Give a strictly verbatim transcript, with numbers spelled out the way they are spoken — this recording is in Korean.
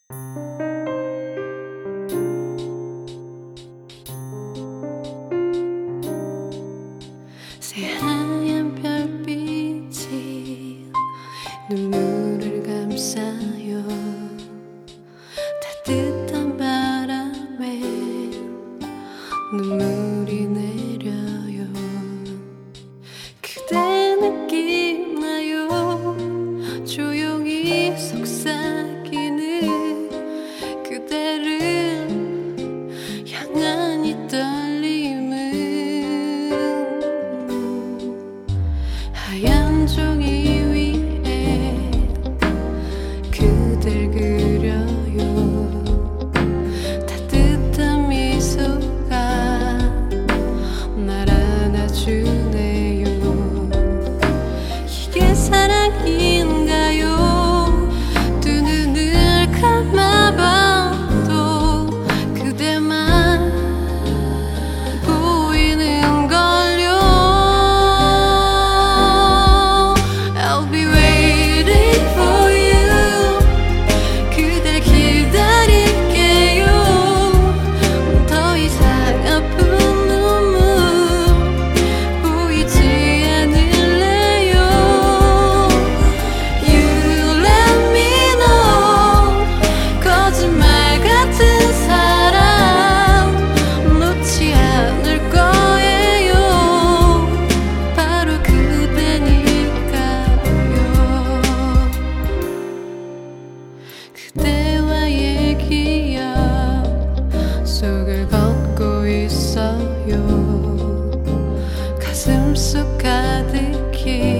새하얀 별빛이 눈물을 감싸요. 따뜻한 바람에 눈물이 내려요. 그대 느끼나요? 조용히 속삭이는 그대를 향한 이 떨림은 하얀 종이 위에 그댈 그려요. 따뜻한 미소가 날 안아주네요. 이게 사랑인가요? 두 눈을 감아봐도 그대만 보이는 걸요. I'll be waiting for you. 그댈 기다릴게요. 더 이상 아픈 눈물 보이지 않을래요. You let me know. 거짓말 같은 사랑 놓지 않을 거예요. 바로 그대니까요. 그대와의 기억 속을 걷고 있어요. 가슴 속 가득히